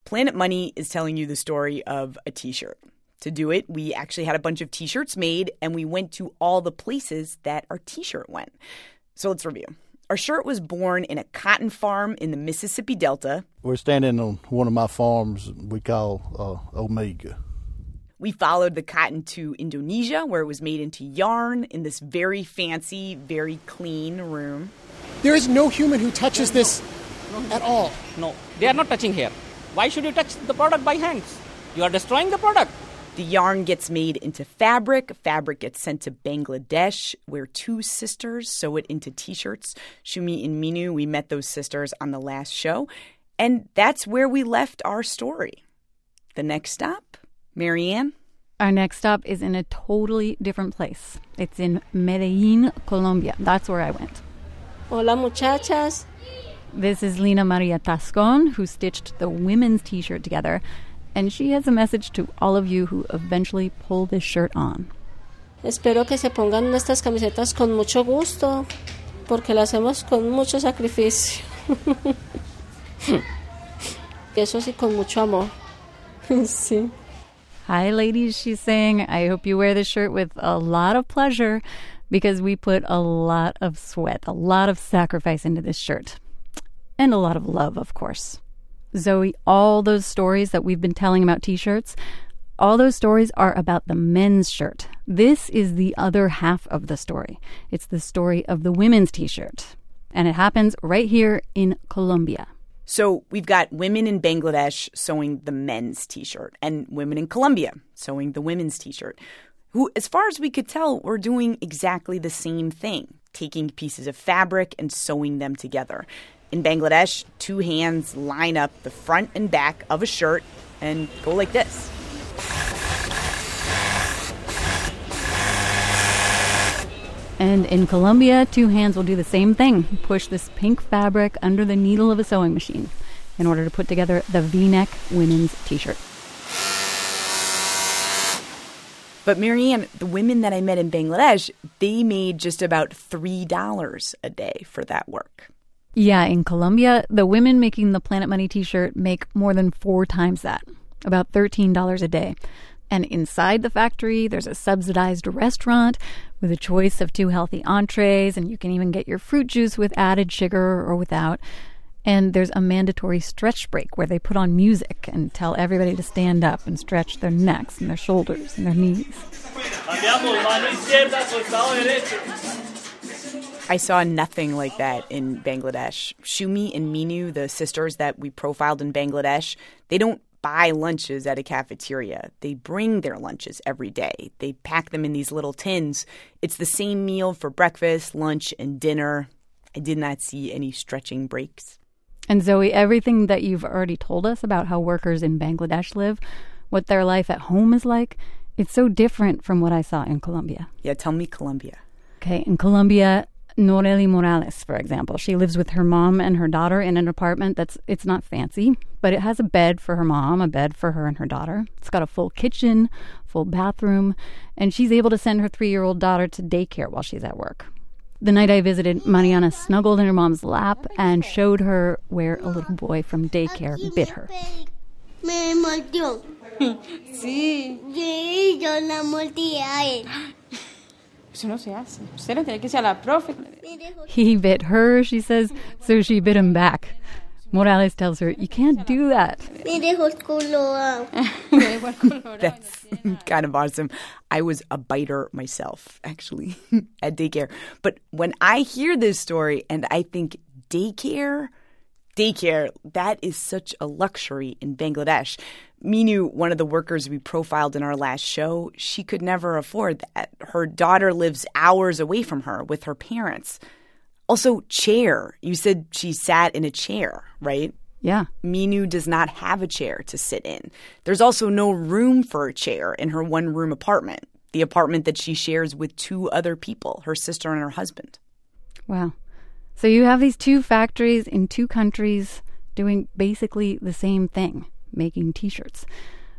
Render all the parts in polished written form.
Planet Money is telling you the story of a T-shirt. To do it, we actually had a bunch of T-shirts made, and we went to all the places that our T-shirt went. So let's review. Our shirt was born in a cotton farm in the Mississippi Delta. We're standing on one of my farms we call Omega. We followed the cotton to Indonesia, where it was made into yarn in this very fancy, very clean room. There is no human who touches this at all. No, they are not touching here. Why should you touch the product by hands? You are destroying the product. The yarn gets made into fabric. Fabric gets sent to Bangladesh, where two sisters sew it into T-shirts. Shumi and Minu, we met those sisters on the last show. And that's where we left our story. The next stop, Marianne? Our next stop is in a totally different place. It's in Medellin, Colombia. That's where I went. Hola, muchachas. This is Lina Maria Tascon, who stitched the women's T-shirt together. And she has a message to all of you who eventually pull this shirt on. Espero que se pongan estas camisetas con mucho gusto, porque las hacemos con mucho sacrificio. Eso sí, con mucho amor. Sí. Hi, ladies, she's saying. I hope you wear this shirt with a lot of pleasure because we put a lot of sweat, a lot of sacrifice into this shirt. And a lot of love, of course. Zoe, all those stories that we've been telling about T-shirts, all those stories are about the men's shirt. This is the other half of the story. It's the story of the women's T-shirt. And it happens right here in Colombia. So we've got women in Bangladesh sewing the men's T-shirt and women in Colombia sewing the women's T-shirt, who, as far as we could tell, were doing exactly the same thing, taking pieces of fabric and sewing them together. In Bangladesh, two hands line up the front and back of a shirt and go like this. And in Colombia, two hands will do the same thing, push this pink fabric under the needle of a sewing machine in order to put together the V-neck women's T-shirt. But Marianne, the women that I met in Bangladesh, they made just about $3 a day for that work. Yeah, in Colombia, the women making the Planet Money T-shirt make more than 4 times that, about $13 a day. And inside the factory, there's a subsidized restaurant with a choice of 2 healthy entrees, and you can even get your fruit juice with added sugar or without. And there's a mandatory stretch break where they put on music and tell everybody to stand up and stretch their necks and their shoulders and their knees. I saw nothing like that in Bangladesh. Shumi and Minu, the sisters that we profiled in Bangladesh, they don't buy lunches at a cafeteria. They bring their lunches every day. They pack them in these little tins. It's the same meal for breakfast, lunch, and dinner. I did not see any stretching breaks. And Zoe, everything that you've already told us about how workers in Bangladesh live, what their life at home is like, it's so different from what I saw in Colombia. Yeah, tell me Colombia. Okay, in Colombia, Noreli Morales, for example, she lives with her mom and her daughter in an apartment it's not fancy, but it has a bed for her mom, a bed for her and her daughter. It's got a full kitchen, full bathroom, and she's able to send her 3-year-old daughter to daycare while she's at work. The night I visited, Mariana snuggled in her mom's lap and showed her where a little boy from daycare bit her. Me mordió. Sí. Sí, yo la mordí a él. Eso no se hace. Usted no tiene que ser la profe. He bit her, she says, so she bit him back. Morales tells her, you can't do that. Me dejó colorado. That's kind of awesome. I was a biter myself, actually, at daycare. But when I hear this story and I think daycare, that is such a luxury in Bangladesh. Minu, one of the workers we profiled in our last show, she could never afford that. Her daughter lives hours away from her with her parents. Also, chair. You said she sat in a chair, right? Yeah. Minu does not have a chair to sit in. There's also no room for a chair in her one-room apartment, the apartment that she shares with 2 other people, her sister and her husband. Wow. So you have these 2 factories in 2 countries doing basically the same thing, making T-shirts.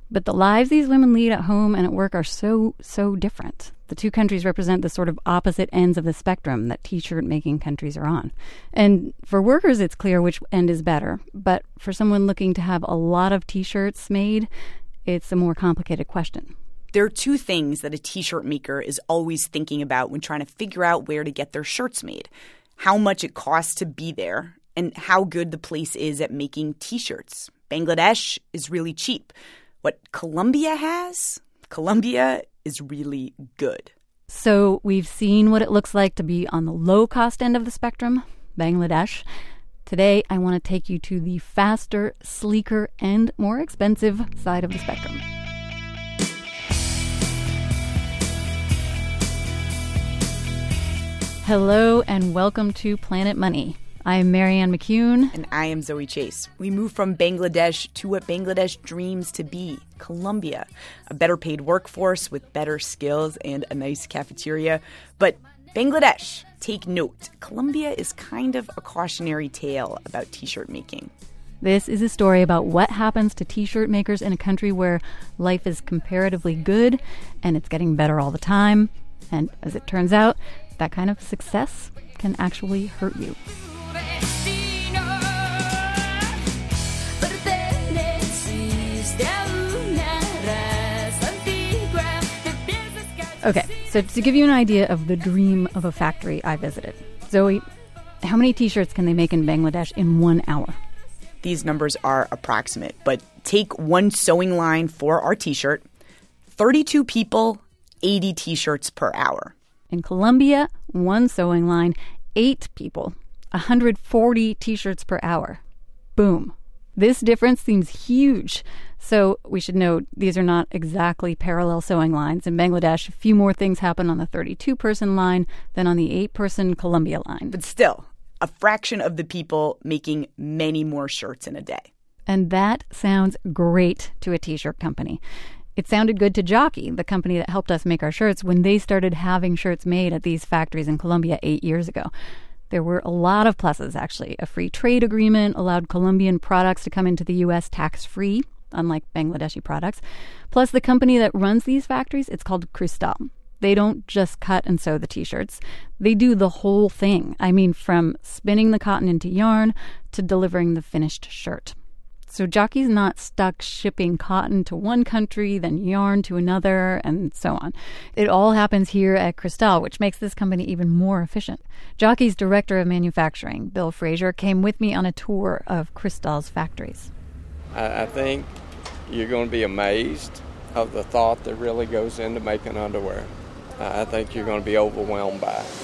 But the lives these women lead at home and at work are so, so different. The two countries represent the sort of opposite ends of the spectrum that T-shirt making countries are on. And for workers, it's clear which end is better. But for someone looking to have a lot of T-shirts made, it's a more complicated question. There are two things that a T-shirt maker is always thinking about when trying to figure out where to get their shirts made. How much it costs to be there, and how good the place is at making T-shirts. Bangladesh is really cheap. What Colombia has? Colombia is really good. So we've seen what it looks like to be on the low-cost end of the spectrum, Bangladesh. Today, I want to take you to the faster, sleeker, and more expensive side of the spectrum. Hello, and welcome to Planet Money. I'm Marianne McCune. And I am Zoe Chase. We move from Bangladesh to what Bangladesh dreams to be, Colombia. A better paid workforce with better skills and a nice cafeteria. But Bangladesh, take note, Colombia is kind of a cautionary tale about T-shirt making. This is a story about what happens to T-shirt makers in a country where life is comparatively good and it's getting better all the time. And as it turns out, that kind of success can actually hurt you. Okay, so to give you an idea of the dream of a factory I visited. Zoe, how many T-shirts can they make in Bangladesh in 1 hour? These numbers are approximate, but take one sewing line for our T-shirt. 32 people, 80 T-shirts per hour. In Colombia, one sewing line, 8 people, 140 T-shirts per hour. Boom. This difference seems huge. So we should note these are not exactly parallel sewing lines. In Bangladesh, a few more things happen on the 32-person line than on the 8-person Colombia line. But still, a fraction of the people making many more shirts in a day. And that sounds great to a T-shirt company. It sounded good to Jockey, the company that helped us make our shirts, when they started having shirts made at these factories in Colombia 8 years ago. There were a lot of pluses, actually. A free trade agreement allowed Colombian products to come into the U.S. tax-free, unlike Bangladeshi products. Plus, the company that runs these factories, it's called Cristal. They don't just cut and sew the T-shirts. They do the whole thing. I mean, from spinning the cotton into yarn to delivering the finished shirt. So Jockey's not stuck shipping cotton to one country, then yarn to another, and so on. It all happens here at Cristal, which makes this company even more efficient. Jockey's director of manufacturing, Bill Fraser, came with me on a tour of Cristal's factories. I think you're going to be amazed of the thought that really goes into making underwear. I think you're going to be overwhelmed by it.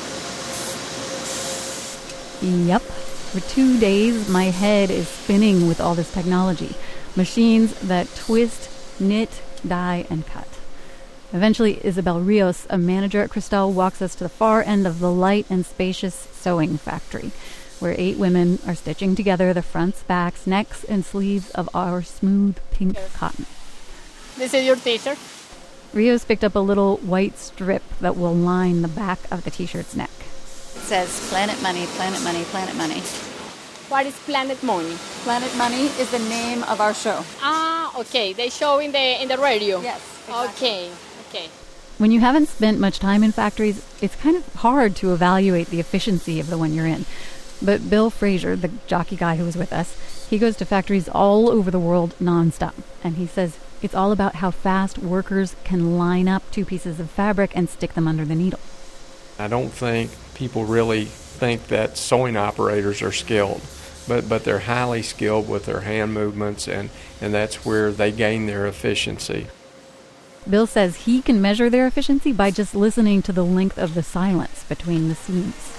Yep. For 2 days, my head is spinning with all this technology. Machines that twist, knit, dye, and cut. Eventually, Isabel Rios, a manager at Cristal, walks us to the far end of the light and spacious sewing factory, where 8 women are stitching together the fronts, backs, necks, and sleeves of our smooth pink cotton. This is your T-shirt. Rios picked up a little white strip that will line the back of the T-shirt's neck. It says Planet Money, Planet Money, Planet Money. What is Planet Money? Planet Money is the name of our show. Ah, okay. They show in the radio. Yes. Exactly. Okay. When you haven't spent much time in factories, it's kind of hard to evaluate the efficiency of the one you're in. But Bill Fraser, the Jockey guy who was with us, he goes to factories all over the world nonstop. And he says it's all about how fast workers can line up 2 pieces of fabric and stick them under the needle. I don't think people really think that sewing operators are skilled, but they're highly skilled with their hand movements, and that's where they gain their efficiency. Bill says he can measure their efficiency by just listening to the length of the silence between the seams.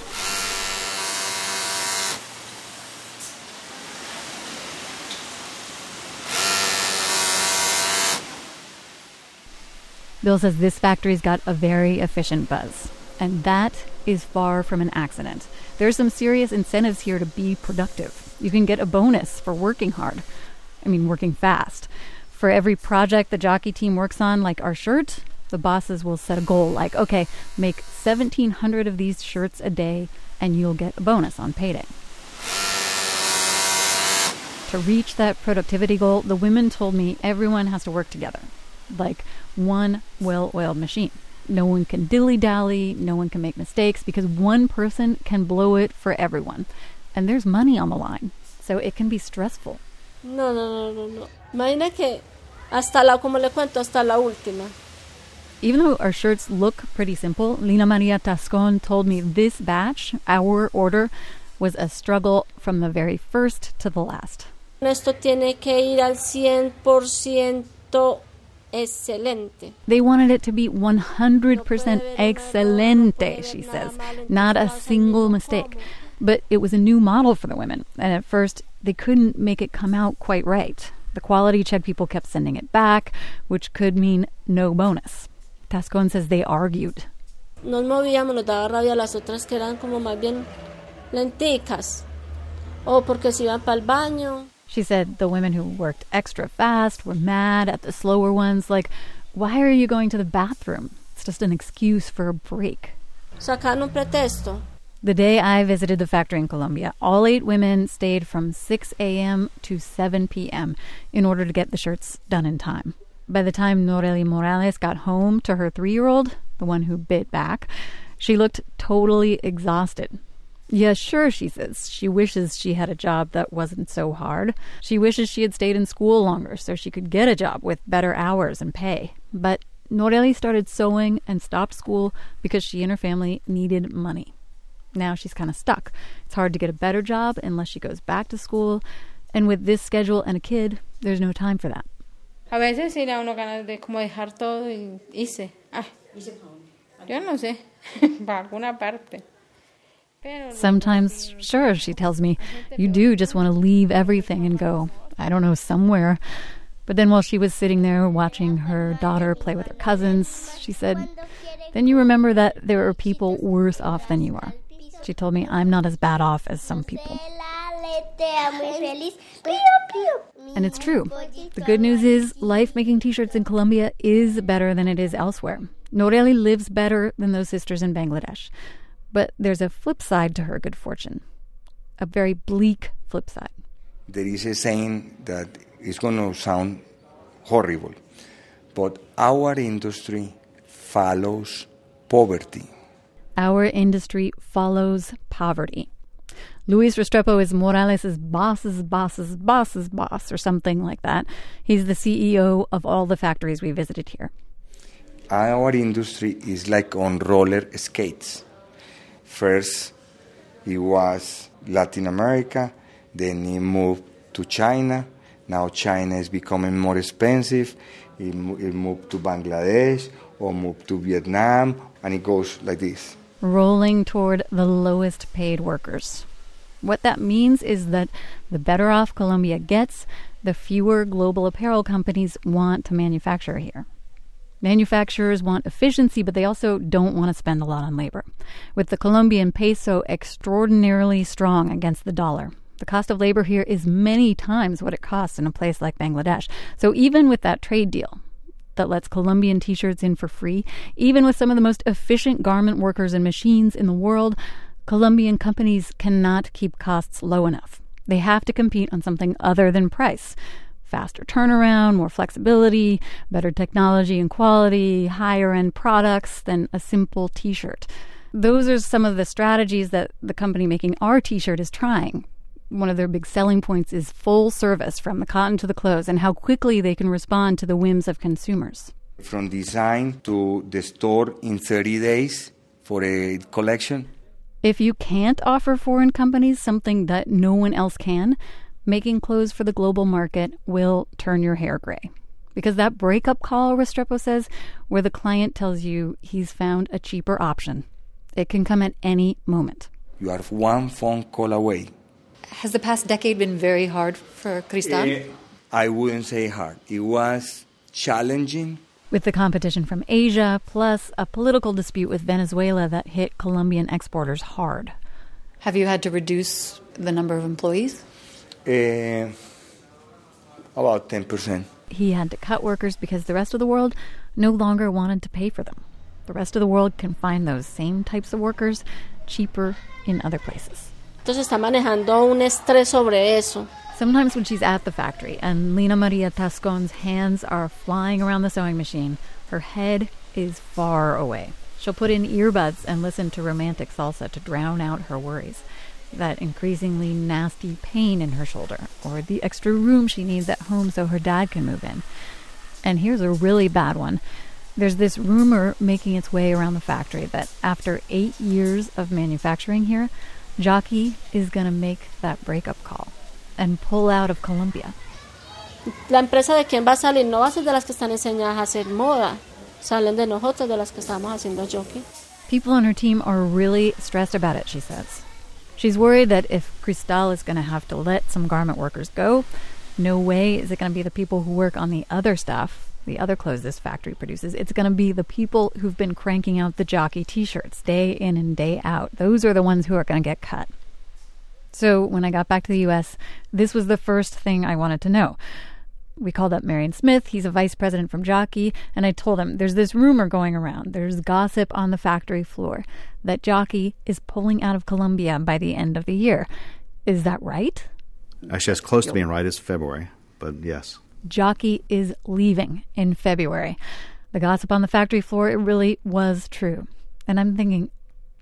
Bill says this factory's got a very efficient buzz, and that is far from an accident. There's some serious incentives here to be productive. You can get a bonus for working hard. Working fast. For every project the Jockey team works on, like our shirt, the bosses will set a goal like, okay, make 1,700 of these shirts a day and you'll get a bonus on payday. To reach that productivity goal, the women told me everyone has to work together, like one well-oiled machine. No one can dilly-dally, no one can make mistakes, because one person can blow it for everyone. And there's money on the line, so it can be stressful. No. Imagina que como le cuento, hasta la última. Even though our shirts look pretty simple, Lina Maria Tascon told me this batch, our order, was a struggle from the very first to the last. Esto tiene que ir al 100% excelente. They wanted it to be 100% excelente, she says. Not a single mistake. But it was a new model for the women, and at first they couldn't make it come out quite right. The quality check people kept sending it back, which could mean no bonus. Tascon says they argued. Nos movíamos, nos daba rabia las otras que eran como más bien lenticas. O porque se iban para el baño. She said the women who worked extra fast were mad at the slower ones, like, why are you going to the bathroom? It's just an excuse for a break. Sacaron un pretexto. The day I visited the factory in Colombia, all 8 women stayed from 6 a.m. to 7 p.m. in order to get the shirts done in time. By the time Noreli Morales got home to her 3-year-old, the one who bit back, she looked totally exhausted. Yeah, sure, she says. She wishes she had a job that wasn't so hard. She wishes she had stayed in school longer so she could get a job with better hours and pay. But Noreli started sewing and stopped school because she and her family needed money. Now she's kind of stuck. It's hard to get a better job unless she goes back to school. And with this schedule and a kid, there's no time for that. A veces sí da uno ganas de como dejar todo y hice. Yo no sé, para alguna parte. Sometimes, sure, she tells me, you do just want to leave everything and go, I don't know, somewhere. But then while she was sitting there watching her daughter play with her cousins, she said, then you remember that there are people worse off than you are. She told me I'm not as bad off as some people. And it's true. The good news is life making t-shirts in Colombia is better than it is elsewhere. Noreli lives better than those sisters in Bangladesh. But there's a flip side to her good fortune. A very bleak flip side. There is a saying that is going to sound horrible, but our industry follows poverty. Our industry follows poverty. Luis Restrepo is Morales' boss's boss, or something like that. He's the CEO of all the factories we visited here. Our industry is like on roller skates. First, it was Latin America, then it moved to China. Now China is becoming more expensive. It moved to Bangladesh or moved to Vietnam, and it goes like this. Rolling toward the lowest paid workers. What that means is that the better off Colombia gets, the fewer global apparel companies want to manufacture here. Manufacturers want efficiency, but they also don't want to spend a lot on labor. With the Colombian peso extraordinarily strong against the dollar, the cost of labor here is many times what it costs in a place like Bangladesh. So even with that trade deal that lets Colombian t-shirts in for free, even with some of the most efficient garment workers and machines in the world, Colombian companies cannot keep costs low enough. They have to compete on something other than price. Faster turnaround, more flexibility, better technology and quality, higher-end products than a simple t-shirt. Those are some of the strategies that the company making our t-shirt is trying. One of their big selling points is full service from the cotton to the clothes and how quickly they can respond to the whims of consumers. From design to the store in 30 days for a collection. If you can't offer foreign companies something that no one else can, making clothes for the global market will turn your hair gray. Because that breakup call, Restrepo says, where the client tells you he's found a cheaper option, it can come at any moment. You are one phone call away. Has the past decade been very hard for Cristal? I wouldn't say hard. It was challenging. With the competition from Asia, plus a political dispute with Venezuela that hit Colombian exporters hard. Have you had to reduce the number of employees? About 10%. He had to cut workers because the rest of the world no longer wanted to pay for them. The rest of the world can find those same types of workers cheaper in other places. Entonces está manejando un estrés sobre eso. Sometimes when she's at the factory and Lina Maria Tascon's hands are flying around the sewing machine, her head is far away. She'll put in earbuds and listen to romantic salsa to drown out her worries. That increasingly nasty pain in her shoulder, or the extra room she needs at home so her dad can move in. And here's a really bad one. There's this rumor making its way around the factory that after 8 years of manufacturing here, Jockey is going to make that breakup call and pull out of Colombia. La empresa de quién va a salir no va a ser de las que están enseñadas a hacer moda. Salen de nosotros, de las que estamos haciendo jockey. People on her team are really stressed about it, she says. She's worried that if Cristal is going to have to let some garment workers go, no way is it going to be the people who work on the other stuff, the other clothes this factory produces. It's going to be the people who've been cranking out the Jockey t-shirts day in and day out. Those are the ones who are going to get cut. So when I got back to the U.S., this was the first thing I wanted to know. We called up Marion Smith. He's a vice president from Jockey. And I told him, there's this rumor going around. There's gossip on the factory floor that Jockey is pulling out of Colombia by the end of the year. Is that right? Actually, that's close to being right. It's February, but yes. Jockey is leaving in February. The gossip on the factory floor, it really was true. And I'm thinking,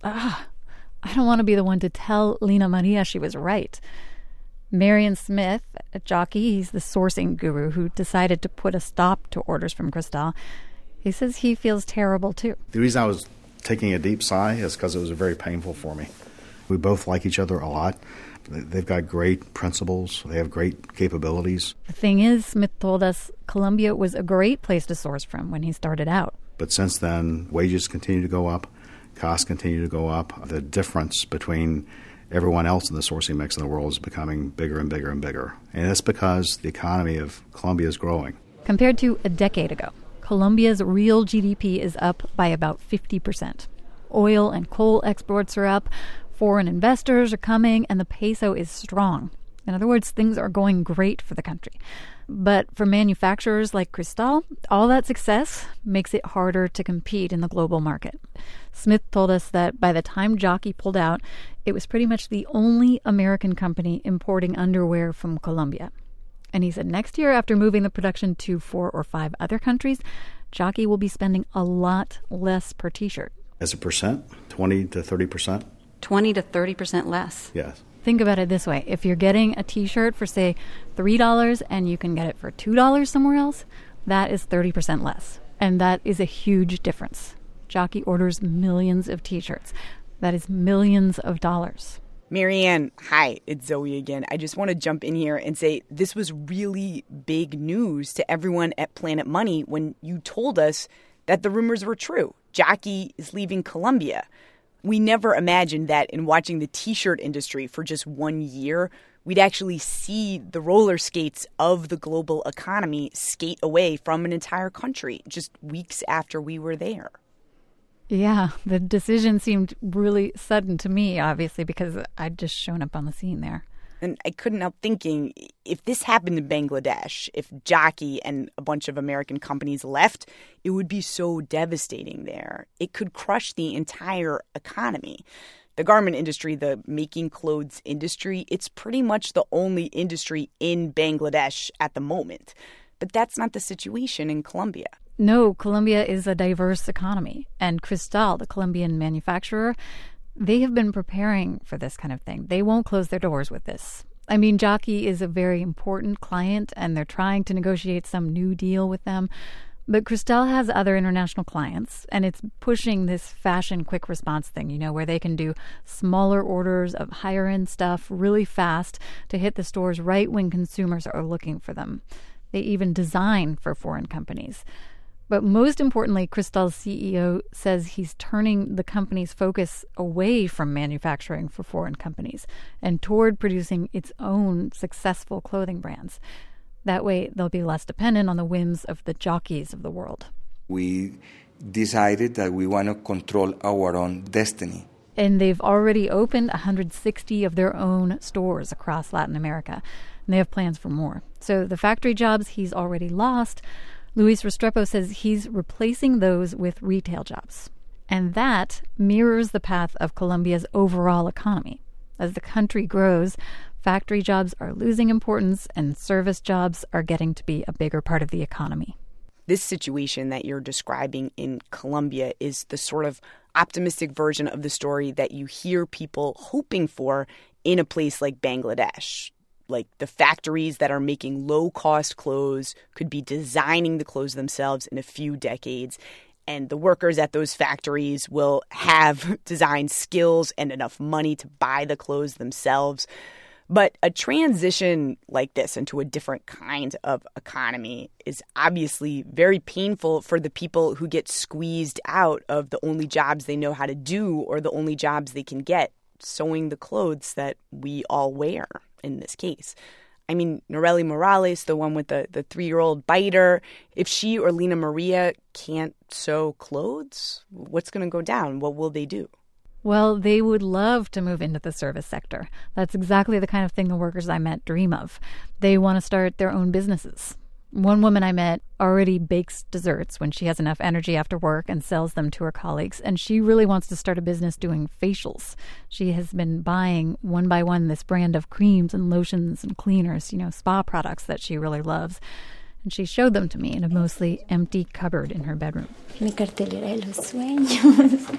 I don't want to be the one to tell Lina Maria she was right. Marion Smith at Jockey, he's the sourcing guru who decided to put a stop to orders from Cristal. He says he feels terrible too. The reason I was taking a deep sigh is because it was very painful for me. We both like each other a lot. They've got great principles. They have great capabilities. The thing is, Smith told us Colombia was a great place to source from when he started out. But since then, wages continue to go up. Costs continue to go up. The difference between everyone else in the sourcing mix in the world is becoming bigger and bigger and bigger. And that's because the economy of Colombia is growing. Compared to a decade ago, Colombia's real GDP is up by about 50%. Oil and coal exports are up, foreign investors are coming, and the peso is strong. In other words, things are going great for the country. But for manufacturers like Cristal, all that success makes it harder to compete in the global market. Smith told us that by the time Jockey pulled out, it was pretty much the only American company importing underwear from Colombia. And he said next year, after moving the production to 4 or 5 other countries, Jockey will be spending a lot less per T-shirt. As a percent, 20 to 30%? 20 to 30% less. Yes. Think about it this way. If you're getting a T-shirt for, say, $3 and you can get it for $2 somewhere else, that is 30% less. And that is a huge difference. Jockey orders millions of T-shirts. That is millions of dollars. Marianne, hi, it's Zoe again. I just want to jump in here and say this was really big news to everyone at Planet Money when you told us that the rumors were true. Jockey is leaving Colombia. We never imagined that in watching the T-shirt industry for just 1 year, we'd actually see the roller skates of the global economy skate away from an entire country just weeks after we were there. Yeah, the decision seemed really sudden to me, obviously, because I'd just shown up on the scene there. And I couldn't help thinking, if this happened in Bangladesh, if Jockey and a bunch of American companies left, it would be so devastating there. It could crush the entire economy. The garment industry, the making clothes industry, it's pretty much the only industry in Bangladesh at the moment. But that's not the situation in Colombia. No, Colombia is a diverse economy. And Cristal, the Colombian manufacturer, they have been preparing for this kind of thing. They won't close their doors with this. I mean, Jockey is a very important client, and they're trying to negotiate some new deal with them. But Cristal has other international clients, and it's pushing this fashion quick response thing, you know, where they can do smaller orders of higher-end stuff really fast to hit the stores right when consumers are looking for them. They even design for foreign companies. But most importantly, Cristal's CEO says he's turning the company's focus away from manufacturing for foreign companies and toward producing its own successful clothing brands. That way, they'll be less dependent on the whims of the jockeys of the world. We decided that we want to control our own destiny. And they've already opened 160 of their own stores across Latin America. And they have plans for more. So the factory jobs he's already lost, Luis Restrepo says he's replacing those with retail jobs. And that mirrors the path of Colombia's overall economy. As the country grows, factory jobs are losing importance and service jobs are getting to be a bigger part of the economy. This situation that you're describing in Colombia is the sort of optimistic version of the story that you hear people hoping for in a place like Bangladesh. Like the factories that are making low-cost clothes could be designing the clothes themselves in a few decades, and the workers at those factories will have design skills and enough money to buy the clothes themselves. But a transition like this into a different kind of economy is obviously very painful for the people who get squeezed out of the only jobs they know how to do or the only jobs they can get, sewing the clothes that we all wear in this case. I mean, Norely Morales, the one with the 3-year-old biter, if she or Lina Maria can't sew clothes, what's going to go down? What will they do? Well, they would love to move into the service sector. That's exactly the kind of thing the workers I met dream of. They want to start their own businesses. One woman I met already bakes desserts when she has enough energy after work and sells them to her colleagues, and she really wants to start a business doing facials. She has been buying one by one this brand of creams and lotions and cleaners, spa products that she really loves. And she showed them to me in a mostly empty cupboard in her bedroom. Mi cartelera de los sueños.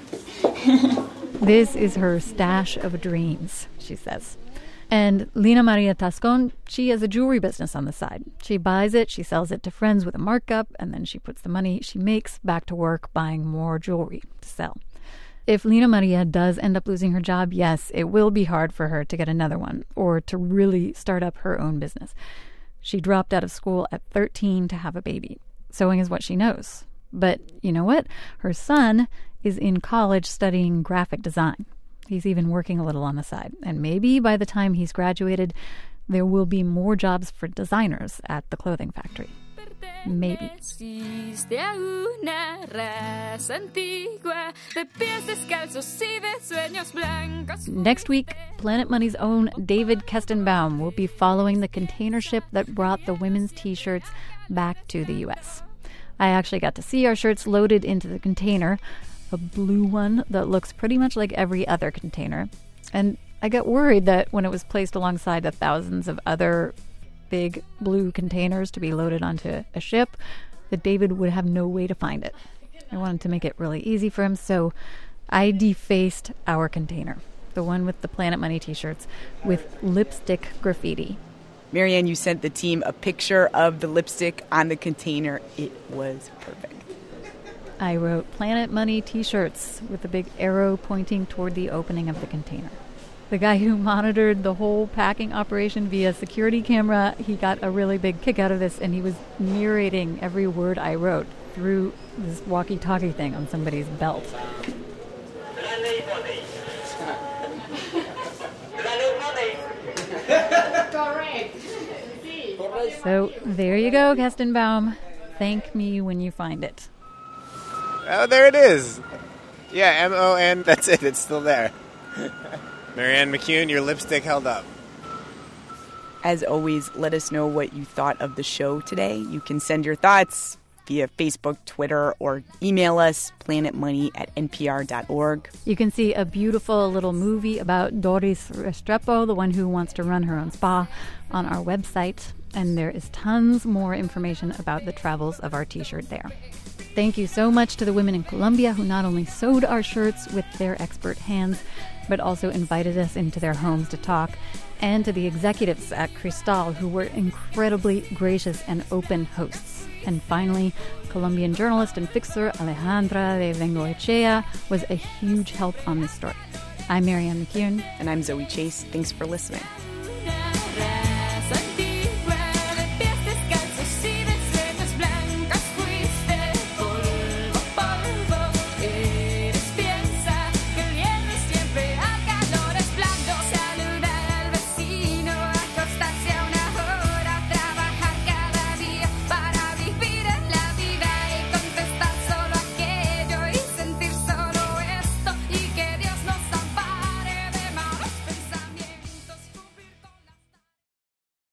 This is her stash of dreams, she says. And Lina Maria Tascon, she has a jewelry business on the side. She buys it, she sells it to friends with a markup, and then she puts the money she makes back to work buying more jewelry to sell. If Lina Maria does end up losing her job, yes, it will be hard for her to get another one or to really start up her own business. She dropped out of school at 13 to have a baby. Sewing is what she knows. But you know what? Her son is in college studying graphic design. He's even working a little on the side. And maybe by the time he's graduated, there will be more jobs for designers at the clothing factory. Maybe. Next week, Planet Money's own David Kestenbaum will be following the container ship that brought the women's T-shirts back to the U.S. I actually got to see our shirts loaded into the container, a blue one that looks pretty much like every other container. And I got worried that when it was placed alongside the thousands of other big blue containers to be loaded onto a ship, that David would have no way to find it. I wanted to make it really easy for him, so I defaced our container, the one with the Planet Money T-shirts, with lipstick graffiti. Marianne, you sent the team a picture of the lipstick on the container. It was perfect. I wrote Planet Money T-shirts with a big arrow pointing toward the opening of the container. The guy who monitored the whole packing operation via security camera, he got a really big kick out of this, and he was narrating every word I wrote through this walkie-talkie thing on somebody's belt. So there you go, Kestenbaum. Thank me when you find it. Oh, there it is. Yeah, M-O-N, that's it. It's still there. Marianne McCune, your lipstick held up. As always, let us know what you thought of the show today. You can send your thoughts via Facebook, Twitter, or email us, planetmoney@npr.org. You can see a beautiful little movie about Doris Restrepo, the one who wants to run her own spa, on our website. And there is tons more information about the travels of our T-shirt there. Thank you so much to the women in Colombia who not only sewed our shirts with their expert hands, but also invited us into their homes to talk, and to the executives at Cristal who were incredibly gracious and open hosts. And finally, Colombian journalist and fixer Alejandra de Bengoechea was a huge help on this story. I'm Marianne McCune. And I'm Zoe Chase. Thanks for listening.